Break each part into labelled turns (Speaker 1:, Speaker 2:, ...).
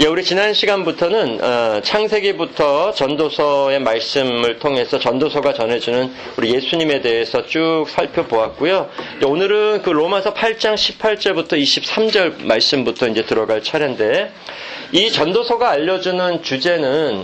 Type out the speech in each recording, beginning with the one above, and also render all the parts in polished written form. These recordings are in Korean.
Speaker 1: 예, 우리 지난 시간부터는 창세기부터 전도서의 말씀을 통해서 전도서가 전해주는 우리 예수님에 대해서 쭉 살펴보았고요. 오늘은 그 로마서 8장 18절부터 23절 말씀부터 이제 들어갈 차례인데, 이 전도서가 알려주는 주제는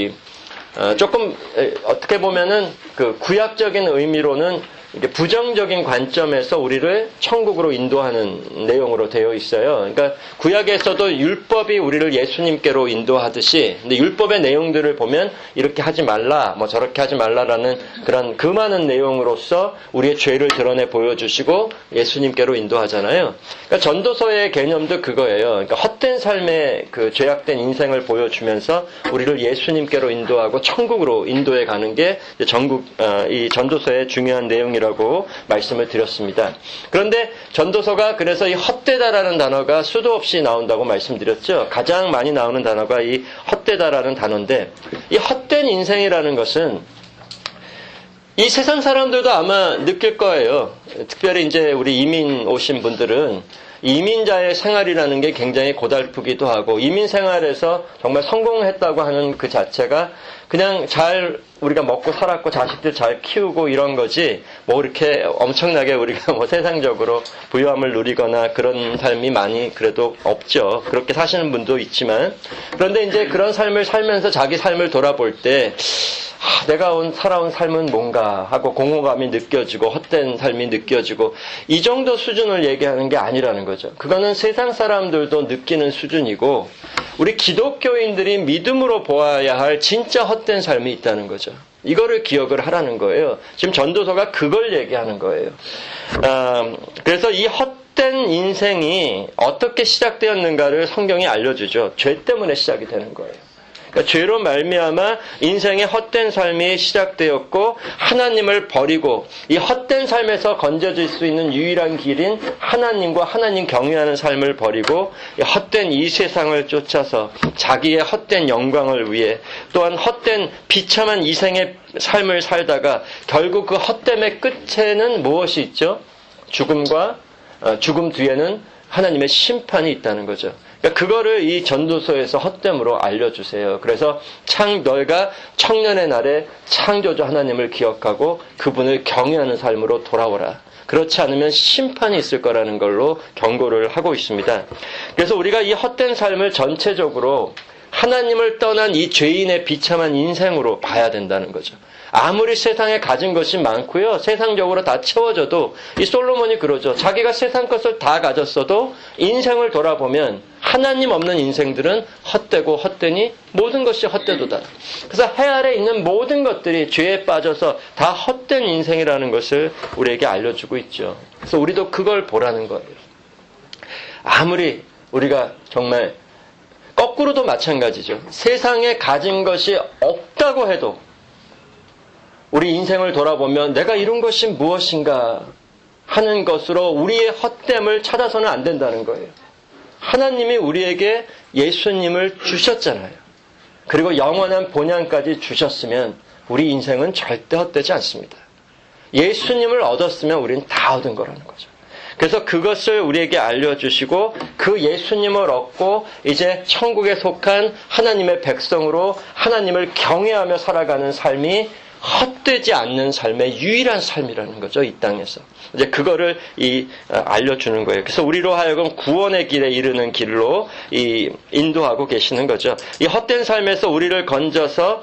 Speaker 1: 조금 어떻게 보면은 그 구약적인 의미로는 이게 부정적인 관점에서 우리를 천국으로 인도하는 내용으로 되어 있어요. 그러니까 구약에서도 율법이 우리를 예수님께로 인도하듯이, 근데 율법의 내용들을 보면 이렇게 하지 말라, 뭐 저렇게 하지 말라라는 그런 그 많은 내용으로서 우리의 죄를 드러내 보여주시고 예수님께로 인도하잖아요. 그러니까 전도서의 개념도 그거예요. 그러니까 헛된 삶의 그 죄악된 인생을 보여주면서 우리를 예수님께로 인도하고 천국으로 인도해 가는 게 이 전도서의 중요한 내용이라고 말씀을 드렸습니다. 그런데 전도서가 그래서 이 헛되다라는 단어가 수도 없이 나온다고 말씀드렸죠. 가장 많이 나오는 단어가 이 헛되다라는 단어인데, 이 헛된 인생이라는 것은 이 세상 사람들도 아마 느낄 거예요. 특별히 이제 우리 이민 오신 분들은 이민자의 생활이라는 게 굉장히 고달프기도 하고, 이민 생활에서 정말 성공했다고 하는 그 자체가 그냥 잘 우리가 먹고 살았고 자식들 잘 키우고 이런 거지, 뭐 이렇게 엄청나게 우리가 뭐 세상적으로 부유함을 누리거나 그런 삶이 많이 그래도 없죠. 그렇게 사시는 분도 있지만, 그런데 이제 그런 삶을 살면서 자기 삶을 돌아볼 때 내가 살아온 삶은 뭔가 하고 공허감이 느껴지고 헛된 삶이 느껴지고, 이 정도 수준을 얘기하는 게 아니라는 거죠. 그거는 세상 사람들도 느끼는 수준이고, 우리 기독교인들이 믿음으로 보아야 할 진짜 헛된 삶이 있다는 거죠. 이거를 기억을 하라는 거예요. 지금 전도서가 그걸 얘기하는 거예요. 그래서 이 헛된 인생이 어떻게 시작되었는가를 성경이 알려주죠. 죄 때문에 시작이 되는 거예요. 그러니까 죄로 말미암아 인생의 헛된 삶이 시작되었고, 하나님을 버리고 이 헛된 삶에서 건져질 수 있는 유일한 길인 하나님과 하나님 경외하는 삶을 버리고 헛된 이 세상을 쫓아서 자기의 헛된 영광을 위해, 또한 헛된 비참한 이생의 삶을 살다가 결국 그 헛됨의 끝에는 무엇이 있죠? 죽음과 죽음 뒤에는 하나님의 심판이 있다는 거죠. 그러니까 그거를 이 전도서에서 헛됨으로 알려주세요. 그래서 너희가 청년의 날에 창조주 하나님을 기억하고 그분을 경외하는 삶으로 돌아오라. 그렇지 않으면 심판이 있을 거라는 걸로 경고를 하고 있습니다. 그래서 우리가 이 헛된 삶을 전체적으로 하나님을 떠난 이 죄인의 비참한 인생으로 봐야 된다는 거죠. 아무리 세상에 가진 것이 많고요, 세상적으로 다 채워져도, 이 솔로몬이 그러죠. 자기가 세상 것을 다 가졌어도 인생을 돌아보면 하나님 없는 인생들은 헛되고 헛되니 모든 것이 헛되도다. 그래서 해 아래 있는 모든 것들이 죄에 빠져서 다 헛된 인생이라는 것을 우리에게 알려주고 있죠. 그래서 우리도 그걸 보라는 거예요. 아무리 우리가 정말 거꾸로도 마찬가지죠. 세상에 가진 것이 없다고 해도 우리 인생을 돌아보면 내가 이룬 것이 무엇인가 하는 것으로 우리의 헛됨을 찾아서는 안 된다는 거예요. 하나님이 우리에게 예수님을 주셨잖아요. 그리고 영원한 본향까지 주셨으면 우리 인생은 절대 헛되지 않습니다. 예수님을 얻었으면 우리는 다 얻은 거라는 거죠. 그래서 그것을 우리에게 알려주시고, 그 예수님을 얻고 이제 천국에 속한 하나님의 백성으로 하나님을 경외하며 살아가는 삶이 헛되지 않는 삶의 유일한 삶이라는 거죠, 이 땅에서. 이제 그거를 알려주는 거예요. 그래서 우리로 하여금 구원의 길에 이르는 길로 인도하고 계시는 거죠. 이 헛된 삶에서 우리를 건져서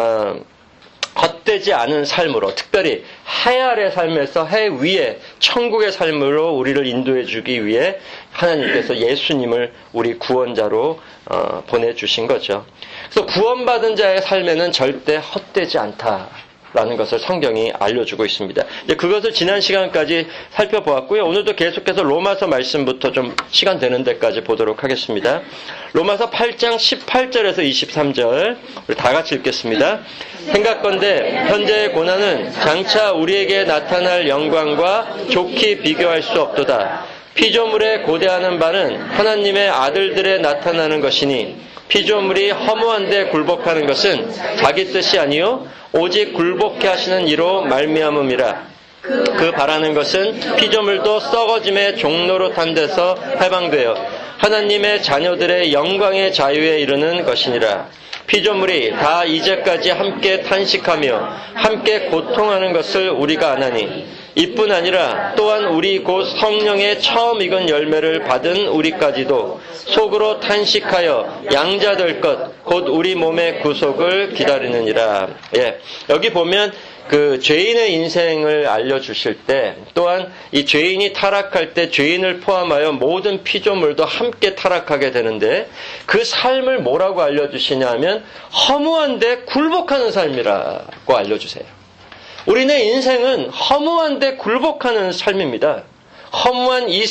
Speaker 1: 헛되지 않은 삶으로, 특별히 해 아래 삶에서 해 위에 천국의 삶으로 우리를 인도해 주기 위해 하나님께서 예수님을 우리 구원자로 보내주신 거죠. 그래서 구원받은 자의 삶에는 절대 헛되지 않다라는 것을 성경이 알려주고 있습니다. 이제 그것을 지난 시간까지 살펴보았고요. 오늘도 계속해서 로마서 말씀부터 좀 시간 되는 데까지 보도록 하겠습니다. 로마서 8장 18절에서 23절 우리 다 같이 읽겠습니다. 생각건대 현재의 고난은 장차 우리에게 나타날 영광과 좋게 비교할 수 없도다. 피조물에 고대하는 바는 하나님의 아들들에 나타나는 것이니, 피조물이 허무한데 굴복하는 것은 자기 뜻이 아니요 오직 굴복해 하시는 이로 말미암음이라. 그 바라는 것은 피조물도 썩어짐의 종로로 탄 데서 해방되어 하나님의 자녀들의 영광의 자유에 이르는 것이니라. 피조물이 다 이제까지 함께 탄식하며 함께 고통하는 것을 우리가 아나니 이뿐 아니라 또한 우리 곧 성령의 처음 익은 열매를 받은 우리까지도 속으로 탄식하여 양자될 것 곧 우리 몸의 구속을 기다리느니라. 예, 여기 보면 그 죄인의 인생을 알려주실 때 또한 이 죄인이 타락할 때 죄인을 포함하여 모든 피조물도 함께 타락하게 되는데 그 삶을 뭐라고 알려주시냐면 허무한데 굴복하는 삶이라고 알려주세요. 우리네 인생은 허무한데 굴복하는 삶입니다. 허무한 이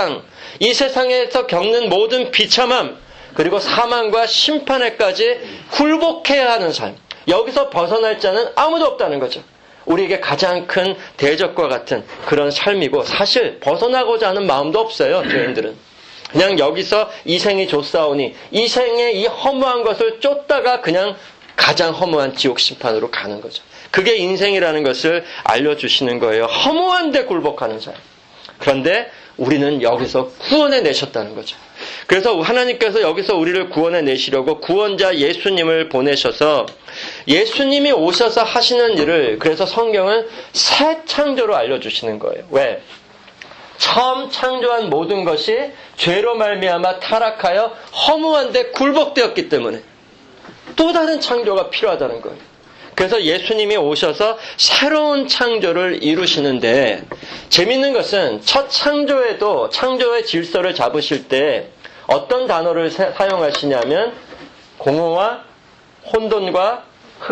Speaker 1: 세상에서 겪는 모든 비참함 그리고 사망과 심판에까지 굴복해야 하는 삶. 여기서 벗어날 자는 아무도 없다는 거죠. 우리에게 가장 큰 대적과 같은 그런 삶이고 사실 벗어나고자 하는 마음도 없어요. 죄인들은. 그냥 여기서 이 생이 좋사오니 이 생의 이 허무한 것을 쫓다가 그냥 가장 허무한 지옥 심판으로 가는 거죠. 그게 인생이라는 것을 알려주시는 거예요. 허무한데 굴복하는 삶. 그런데 우리는 여기서 구원해 내셨다는 거죠. 그래서 하나님께서 여기서 우리를 구원해 내시려고 구원자 예수님을 보내셔서 예수님이 오셔서 하시는 일을 그래서 성경은 새 창조로 알려주시는 거예요. 왜? 처음 창조한 모든 것이 죄로 말미암아 타락하여 허무한데 굴복되었기 때문에 또 다른 창조가 필요하다는 거예요. 그래서 예수님이 오셔서 새로운 창조를 이루시는데 재밌는 것은 첫 창조에도 창조의 질서를 잡으실 때 어떤 단어를 사용하시냐면 공허와 혼돈과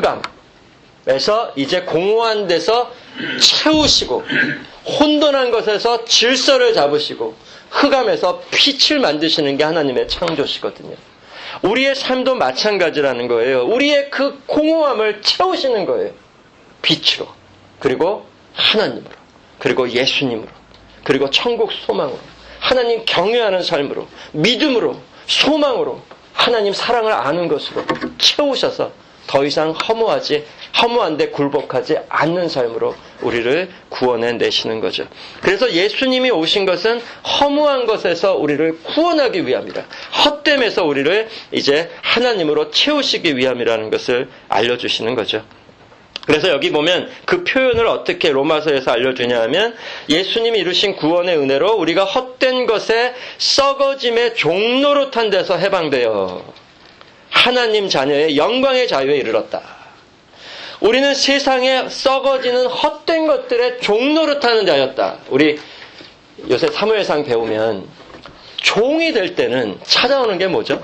Speaker 1: 흑암에서 이제 공허한 데서 채우시고 혼돈한 것에서 질서를 잡으시고 흑암에서 빛을 만드시는 게 하나님의 창조시거든요. 우리의 삶도 마찬가지라는 거예요. 우리의 그 공허함을 채우시는 거예요. 빛으로. 그리고 하나님으로. 그리고 예수님으로. 그리고 천국 소망으로. 하나님 경외하는 삶으로. 믿음으로. 소망으로. 하나님 사랑을 아는 것으로 채우셔서 더 이상 허무한데 굴복하지 않는 삶으로 우리를 구원해 내시는 거죠. 그래서 예수님이 오신 것은 허무한 것에서 우리를 구원하기 위함이라. 헛됨에서 우리를 이제 하나님으로 채우시기 위함이라는 것을 알려주시는 거죠. 그래서 여기 보면 그 표현을 어떻게 로마서에서 알려주냐 하면 예수님이 이루신 구원의 은혜로 우리가 헛된 것에 썩어짐의 종노릇한 데서 해방되어 하나님 자녀의 영광의 자유에 이르렀다. 우리는 세상에 썩어지는 헛된 것들의 종노릇하는 자였다. 우리 요새 사무엘상 배우면 종이 될 때는 찾아오는 게 뭐죠?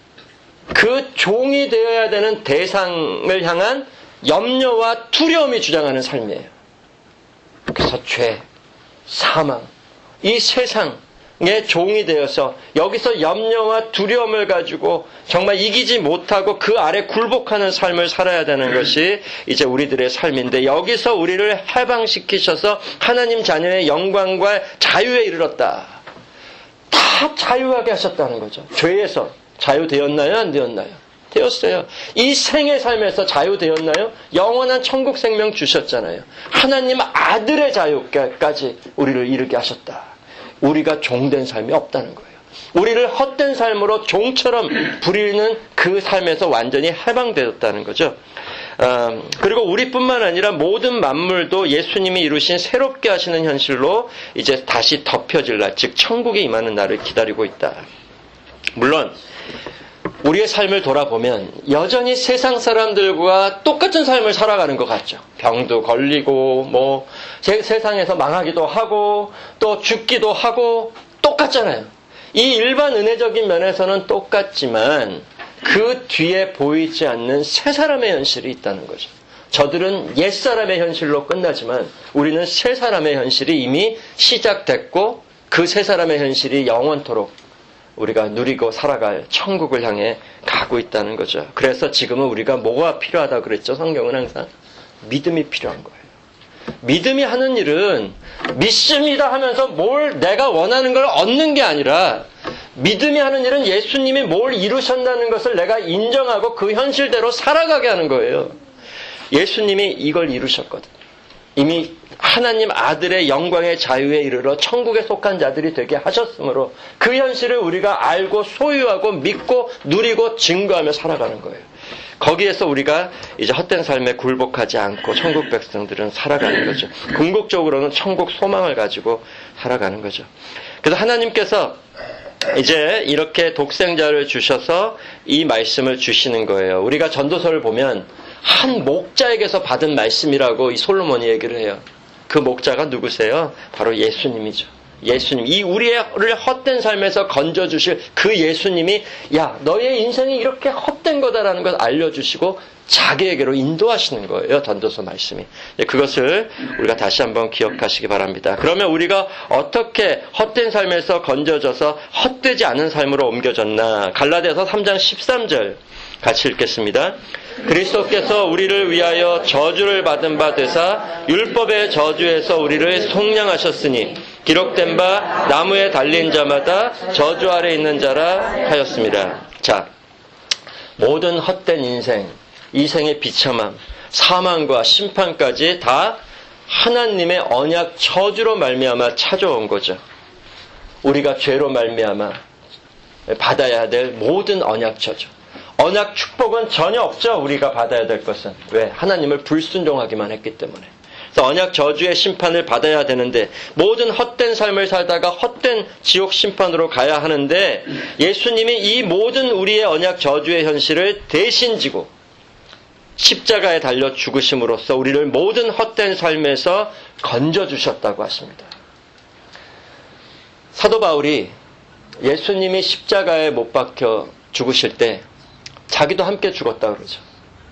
Speaker 1: 그 종이 되어야 되는 대상을 향한 염려와 두려움이 주장하는 삶이에요. 그래서 죄, 사망, 이 세상의 종이 되어서 여기서 염려와 두려움을 가지고 정말 이기지 못하고 그 아래 굴복하는 삶을 살아야 되는 것이 이제 우리들의 삶인데 여기서 우리를 해방시키셔서 하나님 자녀의 영광과 자유에 이르렀다. 다 자유하게 하셨다는 거죠. 죄에서 자유되었나요? 안 되었나요? 되었어요. 이 생의 삶에서 자유되었나요? 영원한 천국 생명 주셨잖아요. 하나님 아들의 자유까지 우리를 이르게 하셨다. 우리가 종된 삶이 없다는 거예요. 우리를 헛된 삶으로 종처럼 부리는 그 삶에서 완전히 해방되었다는 거죠. 그리고 우리뿐만 아니라 모든 만물도 예수님이 이루신 새롭게 하시는 현실로 이제 다시 덮여질 날, 즉 천국에 임하는 날을 기다리고 있다. 물론 우리의 삶을 돌아보면 여전히 세상 사람들과 똑같은 삶을 살아가는 것 같죠. 병도 걸리고 세상에서 망하기도 하고 또 죽기도 하고 똑같잖아요. 이 일반 은혜적인 면에서는 똑같지만 그 뒤에 보이지 않는 새 사람의 현실이 있다는 거죠. 저들은 옛 사람의 현실로 끝나지만 우리는 새 사람의 현실이 이미 시작됐고 그 새 사람의 현실이 영원토록 우리가 누리고 살아갈 천국을 향해 가고 있다는 거죠. 그래서 지금은 우리가 뭐가 필요하다고 그랬죠? 성경은 항상 믿음이 필요한 거예요. 믿음이 하는 일은 믿습니다 하면서 뭘 내가 원하는 걸 얻는 게 아니라 믿음이 하는 일은 예수님이 뭘 이루셨다는 것을 내가 인정하고 그 현실대로 살아가게 하는 거예요. 예수님이 이걸 이루셨거든요. 이미 하나님 아들의 영광의 자유에 이르러 천국에 속한 자들이 되게 하셨으므로 그 현실을 우리가 알고 소유하고 믿고 누리고 증거하며 살아가는 거예요. 거기에서 우리가 이제 헛된 삶에 굴복하지 않고 천국 백성들은 살아가는 거죠. 궁극적으로는 천국 소망을 가지고 살아가는 거죠. 그래서 하나님께서 이제 이렇게 독생자를 주셔서 이 말씀을 주시는 거예요. 우리가 전도서를 보면 한 목자에게서 받은 말씀이라고 이 솔로몬이 얘기를 해요. 그 목자가 누구세요? 바로 예수님이죠. 예수님. 이 우리를 헛된 삶에서 건져주실 그 예수님이 야, 너의 인생이 이렇게 헛된 거다라는 걸 알려주시고 자기에게로 인도하시는 거예요. 전도서 말씀이. 그것을 우리가 다시 한번 기억하시기 바랍니다. 그러면 우리가 어떻게 헛된 삶에서 건져져서 헛되지 않은 삶으로 옮겨졌나. 갈라디아서 3장 13절 같이 읽겠습니다. 그리스도께서 우리를 위하여 저주를 받은 바 되사 율법의 저주에서 우리를 속량하셨으니 기록된 바 나무에 달린 자마다 저주 아래 있는 자라 하였습니다. 자, 모든 헛된 인생, 이생의 비참함, 사망과 심판까지 다 하나님의 언약 저주로 말미암아 찾아온 거죠. 우리가 죄로 말미암아 받아야 될 모든 언약 저주. 언약 축복은 전혀 없죠. 우리가 받아야 될 것은. 왜? 하나님을 불순종하기만 했기 때문에. 그래서 언약 저주의 심판을 받아야 되는데 모든 헛된 삶을 살다가 헛된 지옥 심판으로 가야 하는데 예수님이 이 모든 우리의 언약 저주의 현실을 대신 지고 십자가에 달려 죽으심으로써 우리를 모든 헛된 삶에서 건져주셨다고 하십니다. 사도 바울이 예수님이 십자가에 못 박혀 죽으실 때 자기도 함께 죽었다 그러죠.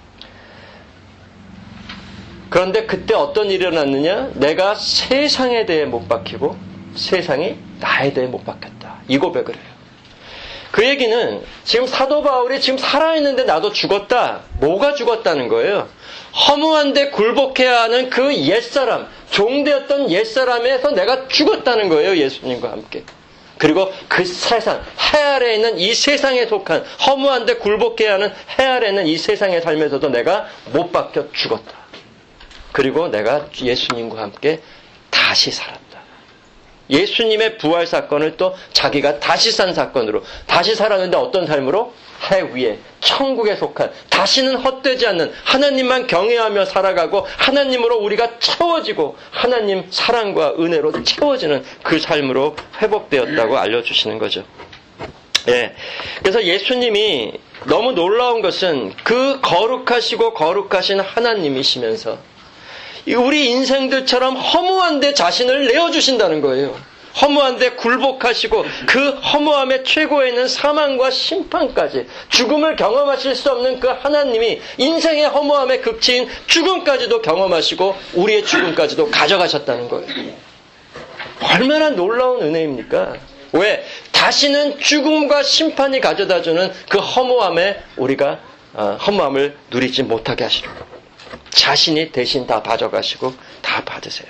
Speaker 1: 그런데 그때 어떤 일이 일어났느냐? 내가 세상에 대해 못 박히고 세상이 나에 대해 못 박혔다. 이 고백을 해요. 그 얘기는 지금 사도 바울이 지금 살아있는데 나도 죽었다. 뭐가 죽었다는 거예요? 허무한데 굴복해야 하는 그 옛사람, 종되었던 옛사람에서 내가 죽었다는 거예요. 예수님과 함께. 그리고 그 세상, 해 아래에 있는 이 세상에 속한 허무한데 굴복해야 하는 해 아래에 있는 이 세상의 삶에서도 내가 못 박혀 죽었다. 그리고 내가 예수님과 함께 다시 살았다. 예수님의 부활 사건을 또 자기가 다시 산 사건으로 다시 살았는데 어떤 삶으로? 해 위에 천국에 속한 다시는 헛되지 않는 하나님만 경외하며 살아가고 하나님으로 우리가 채워지고 하나님 사랑과 은혜로 채워지는 그 삶으로 회복되었다고 알려주시는 거죠. 예. 그래서 예수님이 너무 놀라운 것은 그 거룩하시고 거룩하신 하나님이시면서 우리 인생들처럼 허무한데 자신을 내어주신다는 거예요. 허무한데 굴복하시고 그 허무함의 최고에 있는 사망과 심판까지 죽음을 경험하실 수 없는 그 하나님이 인생의 허무함의 극치인 죽음까지도 경험하시고 우리의 죽음까지도 가져가셨다는 거예요. 얼마나 놀라운 은혜입니까? 왜? 다시는 죽음과 심판이 가져다주는 그 허무함에 우리가 허무함을 누리지 못하게 하시려고 자신이 대신 다 가져가시고 다 받으세요.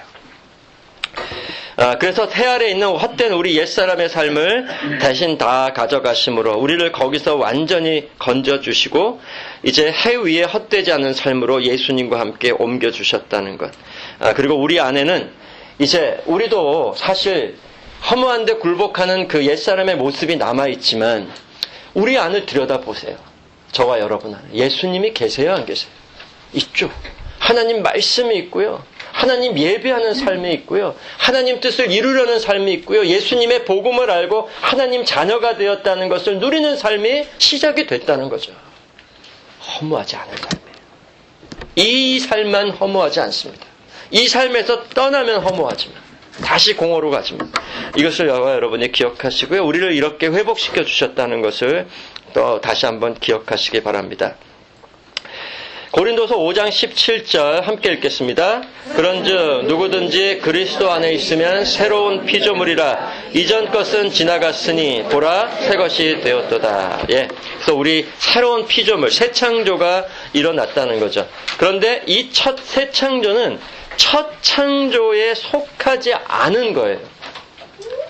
Speaker 1: 그래서 해 아래에 있는 헛된 우리 옛사람의 삶을 대신 다 가져가심으로 우리를 거기서 완전히 건져주시고 이제 해 위에 헛되지 않은 삶으로 예수님과 함께 옮겨주셨다는 것. 그리고 우리 안에는 이제 우리도 사실 허무한데 굴복하는 그 옛사람의 모습이 남아있지만 우리 안을 들여다보세요. 저와 여러분 안에. 예수님이 계세요? 안 계세요? 있죠. 하나님 말씀이 있고요. 하나님 예배하는 삶이 있고요. 하나님 뜻을 이루려는 삶이 있고요. 예수님의 복음을 알고 하나님 자녀가 되었다는 것을 누리는 삶이 시작이 됐다는 거죠. 허무하지 않은 삶이에요. 이 삶만 허무하지 않습니다. 이 삶에서 떠나면 허무하지만 다시 공허로 가지만 이것을 여러분이 기억하시고요. 우리를 이렇게 회복시켜 주셨다는 것을 또 다시 한번 기억하시기 바랍니다. 고린도서 5장 17절 함께 읽겠습니다. 그런즉 누구든지 그리스도 안에 있으면 새로운 피조물이라 이전 것은 지나갔으니 보라 새 것이 되었도다. 예. 그래서 우리 새로운 피조물, 새 창조가 일어났다는 거죠. 그런데 이 새 창조는 첫 창조에 속하지 않은 거예요.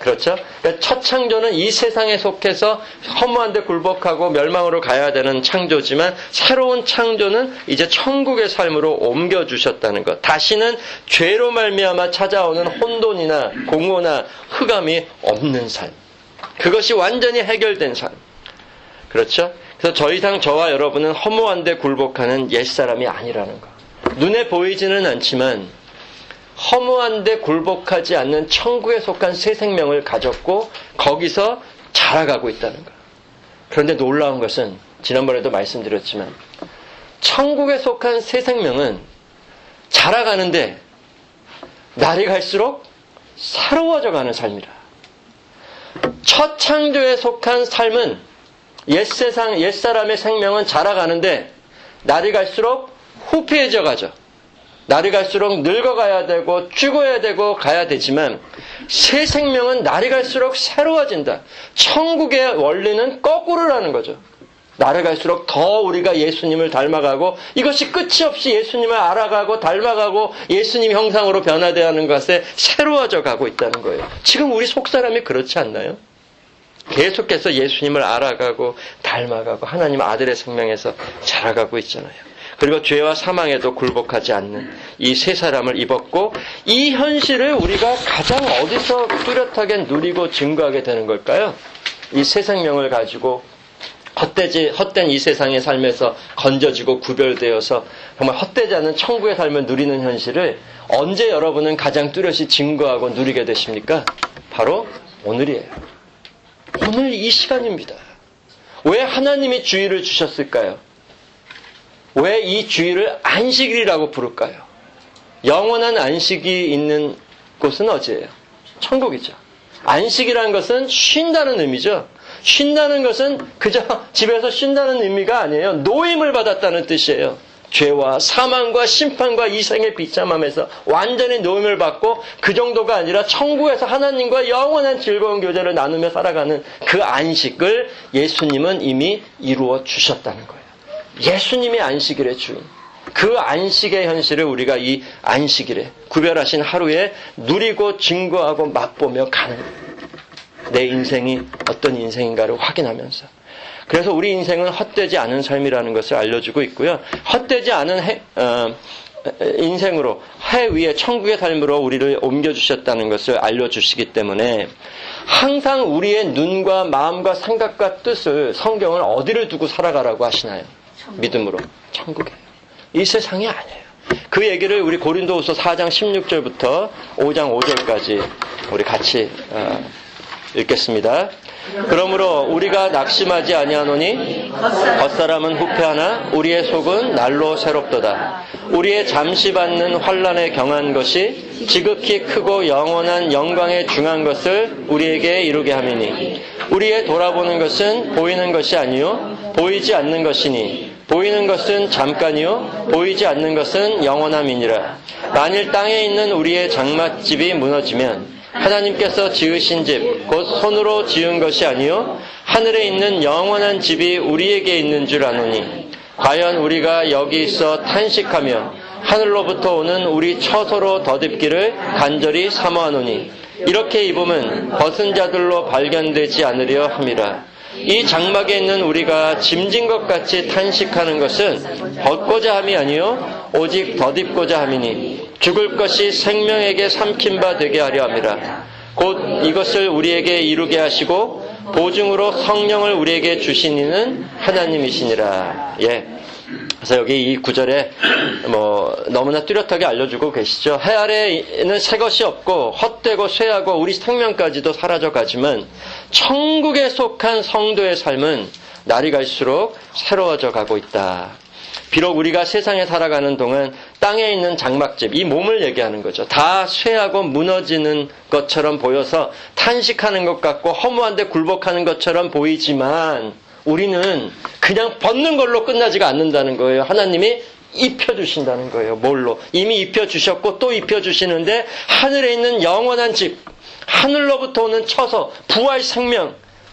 Speaker 1: 그렇죠? 그러니까 첫 창조는 이 세상에 속해서 허무한 데 굴복하고 멸망으로 가야 되는 창조지만 새로운 창조는 이제 천국의 삶으로 옮겨주셨다는 것. 다시는 죄로 말미암아 찾아오는 혼돈이나 공허나 흑암이 없는 삶. 그것이 완전히 해결된 삶. 그렇죠? 그래서 더 이상 저와 여러분은 허무한 데 굴복하는 옛사람이 아니라는 것. 눈에 보이지는 않지만 허무한 데 굴복하지 않는 천국에 속한 새 생명을 가졌고 거기서 자라가고 있다는 것. 그런데 놀라운 것은 지난번에도 말씀드렸지만 천국에 속한 새 생명은 자라가는데 날이 갈수록 새로워져 가는 삶이라. 첫 창조에 속한 삶은 옛사람의 생명은 자라가는데 날이 갈수록 후패해져 가죠. 날이 갈수록 늙어가야 되고 죽어야 되고 가야 되지만 새 생명은 날이 갈수록 새로워진다. 천국의 원리는 거꾸로라는 거죠. 날이 갈수록 더 우리가 예수님을 닮아가고 이것이 끝이 없이 예수님을 알아가고 닮아가고 예수님 형상으로 변화되는 것에 새로워져 가고 있다는 거예요. 지금 우리 속사람이 그렇지 않나요? 계속해서 예수님을 알아가고 닮아가고 하나님 아들의 생명에서 자라가고 있잖아요. 그리고 죄와 사망에도 굴복하지 않는 이 세 사람을 입었고 이 현실을 우리가 가장 어디서 뚜렷하게 누리고 증거하게 되는 걸까요? 이 새 생명을 가지고 헛된 이 세상의 삶에서 건져지고 구별되어서 정말 헛되지 않은 천국의 삶을 누리는 현실을 언제 여러분은 가장 뚜렷이 증거하고 누리게 되십니까? 바로 오늘이에요. 오늘 이 시간입니다. 왜 하나님이 주일을 주셨을까요? 왜 이 주일을 안식일이라고 부를까요? 영원한 안식이 있는 곳은 어디예요? 천국이죠. 안식이라는 것은 쉰다는 의미죠. 쉰다는 것은 그저 집에서 쉰다는 의미가 아니에요. 노임을 받았다는 뜻이에요. 죄와 사망과 심판과 이 생의 비참함에서 완전히 노임을 받고 그 정도가 아니라 천국에서 하나님과 영원한 즐거운 교제를 나누며 살아가는 그 안식을 예수님은 이미 이루어 주셨다는 거예요. 예수님이 안식일의 주인. 그 안식의 현실을 우리가 이 안식일에 구별하신 하루에 누리고 증거하고 맛보며 가는 내 인생이 어떤 인생인가를 확인하면서 그래서 우리 인생은 헛되지 않은 삶이라는 것을 알려주고 있고요. 헛되지 않은 인생으로 해 위에 천국의 삶으로 우리를 옮겨주셨다는 것을 알려주시기 때문에 항상 우리의 눈과 마음과 생각과 뜻을 성경은 어디를 두고 살아가라고 하시나요? 믿음으로. 천국이에요. 이 세상이 아니에요. 그 얘기를 우리 고린도후서 4장 16절부터 5장 5절까지 우리 같이 읽겠습니다. 그러므로 우리가 낙심하지 아니하노니 겉사람은 후패하나 우리의 속은 날로 새롭도다. 우리의 잠시 받는 환난에 경한 것이 지극히 크고 영원한 영광에 중한 것을 우리에게 이루게 함이니 우리의 돌아보는 것은 보이는 것이 아니요 보이지 않는 것이니 보이는 것은 잠깐이요 보이지 않는 것은 영원함이니라. 만일 땅에 있는 우리의 장막집이 무너지면 하나님께서 지으신 집, 곧 손으로 지은 것이 아니요 하늘에 있는 영원한 집이 우리에게 있는 줄 아노니 과연 우리가 여기 있어 탄식하며 하늘로부터 오는 우리 처소로 덧입기를 간절히 사모하노니 이렇게 입으면 벗은 자들로 발견되지 않으려 함이라. 이 장막에 있는 우리가 짐진 것 같이 탄식하는 것은 벗고자 함이 아니요 오직 덧입고자 함이니 죽을 것이 생명에게 삼킨 바 되게 하려 함이라. 곧 이것을 우리에게 이루게 하시고 보증으로 성령을 우리에게 주신 이는 하나님이시니라. 예. 그래서 여기 이 구절에 너무나 뚜렷하게 알려주고 계시죠. 해 아래에는 새 것이 없고 헛되고 쇠하고 우리 생명까지도 사라져가지만 천국에 속한 성도의 삶은 날이 갈수록 새로워져 가고 있다. 비록 우리가 세상에 살아가는 동안 땅에 있는 장막집, 이 몸을 얘기하는 거죠. 다 쇠하고 무너지는 것처럼 보여서 탄식하는 것 같고 허무한데 굴복하는 것처럼 보이지만 우리는 그냥 벗는 걸로 끝나지가 않는다는 거예요. 하나님이 입혀주신다는 거예요. 뭘로? 이미 입혀주셨고 또 입혀주시는데 하늘에 있는 영원한 집, 하늘로부터 오는 처소, 부활 생명으로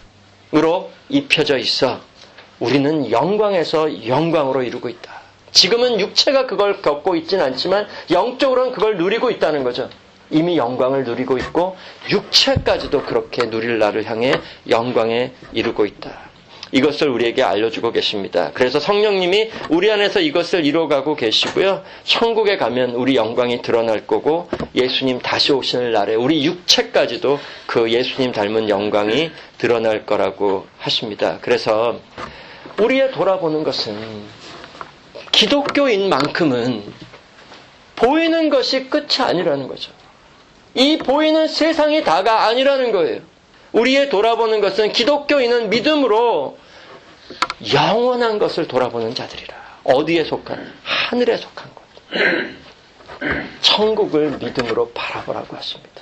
Speaker 1: 입혀져 있어 우리는 영광에서 영광으로 이루고 있다. 지금은 육체가 그걸 겪고 있지는 않지만 영적으로는 그걸 누리고 있다는 거죠. 이미 영광을 누리고 있고 육체까지도 그렇게 누릴 날을 향해 영광에 이르고 있다. 이것을 우리에게 알려주고 계십니다. 그래서 성령님이 우리 안에서 이것을 이루어가고 계시고요. 천국에 가면 우리 영광이 드러날 거고 예수님 다시 오시는 날에 우리 육체까지도 그 예수님 닮은 영광이 드러날 거라고 하십니다. 그래서 우리의 돌아보는 것은 기독교인만큼은 보이는 것이 끝이 아니라는 거죠. 이 보이는 세상이 다가 아니라는 거예요. 우리의 돌아보는 것은 기독교인은 믿음으로 영원한 것을 돌아보는 자들이라. 어디에 속한? 하늘에 속한 것. 천국을 믿음으로 바라보라고 하십니다.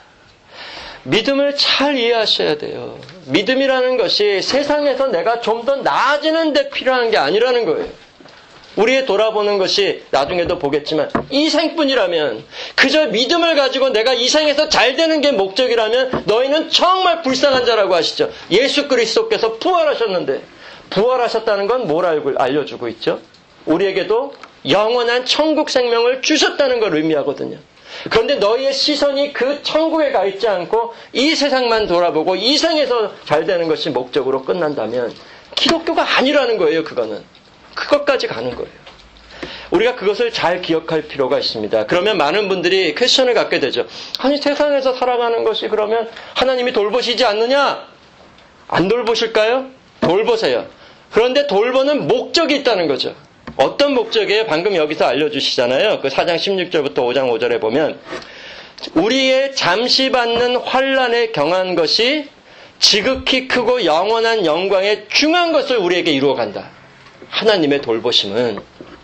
Speaker 1: 믿음을 잘 이해하셔야 돼요. 믿음이라는 것이 세상에서 내가 좀 더 나아지는 데 필요한 게 아니라는 거예요. 우리의 돌아보는 것이 나중에도 보겠지만 이 생뿐이라면 그저 믿음을 가지고 내가 이 생에서 잘 되는 게 목적이라면 너희는 정말 불쌍한 자라고 하시죠. 예수 그리스도께서 부활하셨는데 부활하셨다는 건 뭘 알려주고 있죠? 우리에게도 영원한 천국 생명을 주셨다는 걸 의미하거든요. 그런데 너희의 시선이 그 천국에 가 있지 않고 이 세상만 돌아보고 이 생에서 잘 되는 것이 목적으로 끝난다면 기독교가 아니라는 거예요. 그거는. 그것까지 가는 거예요. 우리가 그것을 잘 기억할 필요가 있습니다. 그러면 많은 분들이 퀘스천을 갖게 되죠. 아니 세상에서 살아가는 것이 그러면 하나님이 돌보시지 않느냐? 안 돌보실까요? 돌보세요. 그런데 돌보는 목적이 있다는 거죠. 어떤 목적이에요? 방금 여기서 알려주시잖아요. 그 4장 16절부터 5장 5절에 보면 우리의 잠시 받는 환난에 경한 것이 지극히 크고 영원한 영광의 중한 것을 우리에게 이루어간다. 하나님의 돌보심은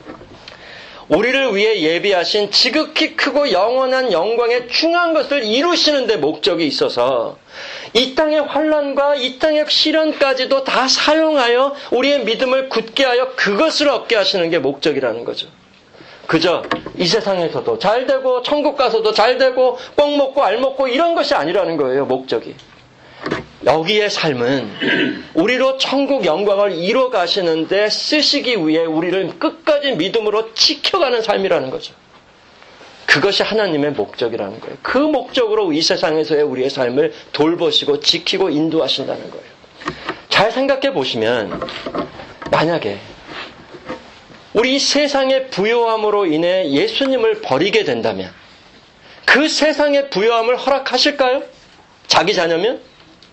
Speaker 1: 우리를 위해 예비하신 지극히 크고 영원한 영광의 중한 것을 이루시는 데 목적이 있어서 이 땅의 환난과 이 땅의 시련까지도 다 사용하여 우리의 믿음을 굳게 하여 그것을 얻게 하시는 게 목적이라는 거죠. 그저 이 세상에서도 잘 되고 천국 가서도 잘 되고 뻥 먹고 알 먹고 이런 것이 아니라는 거예요. 목적이. 여기의 삶은 우리로 천국 영광을 이뤄 가시는데 쓰시기 위해 우리를 끝까지 믿음으로 지켜가는 삶이라는 거죠. 그것이 하나님의 목적이라는 거예요. 그 목적으로 이 세상에서의 우리의 삶을 돌보시고 지키고 인도하신다는 거예요. 잘 생각해 보시면 만약에 우리 세상의 부요함으로 인해 예수님을 버리게 된다면 그 세상의 부요함을 허락하실까요? 자기 자녀면?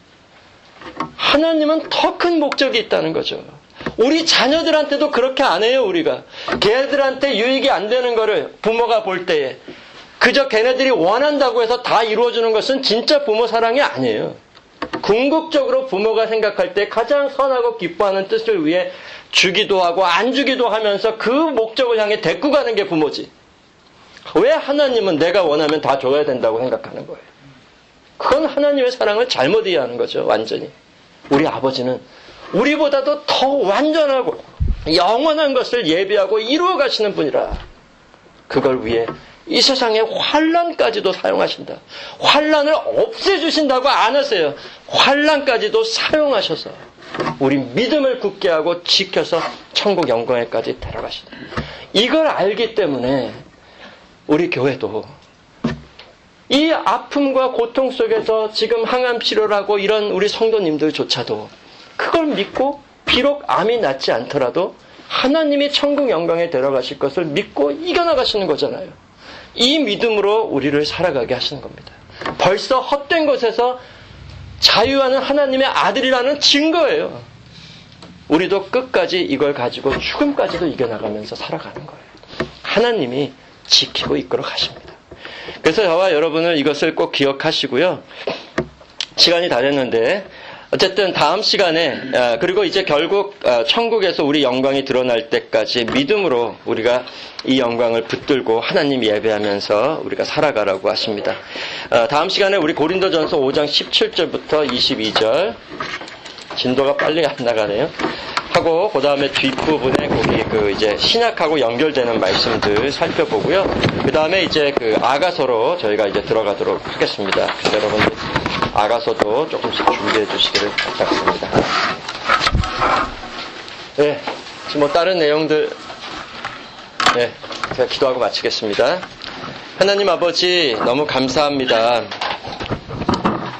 Speaker 1: 하나님은 더 큰 목적이 있다는 거죠. 우리 자녀들한테도 그렇게 안 해요, 우리가. 걔네들한테 유익이 안 되는 거를 부모가 볼 때에 그저 걔네들이 원한다고 해서 다 이루어주는 것은 진짜 부모 사랑이 아니에요. 궁극적으로 부모가 생각할 때 가장 선하고 기뻐하는 뜻을 위해 주기도 하고 안 주기도 하면서 그 목적을 향해 데리고 가는 게 부모지. 왜 하나님은 내가 원하면 다 줘야 된다고 생각하는 거예요? 그건 하나님의 사랑을 잘못 이해하는 거죠, 완전히. 우리 아버지는 우리보다도 더 완전하고 영원한 것을 예비하고 이루어 가시는 분이라. 그걸 위해 이 세상의 환난까지도 사용하신다. 환난을 없애주신다고 안 하세요. 환난까지도 사용하셔서 우리 믿음을 굳게 하고 지켜서 천국 영광에까지 데려가신다. 이걸 알기 때문에 우리 교회도 이 아픔과 고통 속에서 지금 항암 치료를 하고 이런 우리 성도님들조차도 그걸 믿고 비록 암이 낫지 않더라도 하나님이 천국 영광에 데려가실 것을 믿고 이겨나가시는 거잖아요. 이 믿음으로 우리를 살아가게 하시는 겁니다. 벌써 헛된 것에서 자유하는 하나님의 아들이라는 증거예요. 우리도 끝까지 이걸 가지고 죽음까지도 이겨나가면서 살아가는 거예요. 하나님이 지키고 이끌어 가십니다. 그래서 저와 여러분은 이것을 꼭 기억하시고요. 시간이 다 됐는데 어쨌든 다음 시간에 그리고 이제 결국 천국에서 우리 영광이 드러날 때까지 믿음으로 우리가 이 영광을 붙들고 하나님 예배하면서 우리가 살아가라고 하십니다. 다음 시간에 우리 고린도전서 5장 17절부터 22절 진도가 빨리 안 나가네요. 하고 그 다음에 뒷부분에 거기 그 이제 신약하고 연결되는 말씀들 살펴보고요. 그 다음에 이제 그 아가서로 저희가 이제 들어가도록 하겠습니다. 그래서 여러분들 아가서도 조금씩 준비해 주시기를 부탁드립니다. 네, 지금 뭐 다른 내용들, 네, 제가 기도하고 마치겠습니다. 하나님 아버지 너무 감사합니다.